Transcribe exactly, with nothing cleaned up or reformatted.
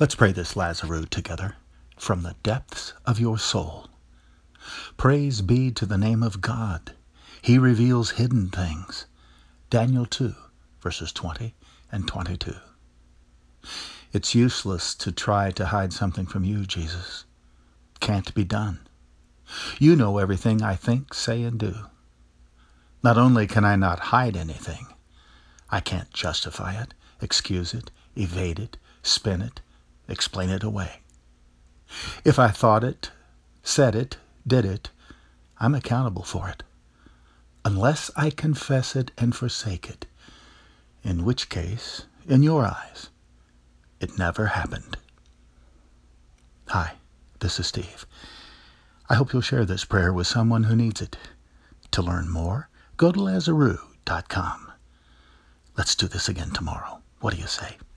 Let's pray this Lazarus together from the depths of your soul. Praise be to the name of God. He reveals hidden things. Daniel two, verses twenty and twenty-two. It's useless to try to hide something from you, Jesus. Can't be done. You know everything I think, say, and do. Not only can I not hide anything, I can't justify it, excuse it, evade it, spin it, explain it away. If I thought it, said it, did it, I'm accountable for it. Unless I confess it and forsake it, in which case, in your eyes, it never happened. Hi, this is Steve. I hope you'll share this prayer with someone who needs it. To learn more, go to Lazarus dot com. Let's do this again tomorrow. What do you say?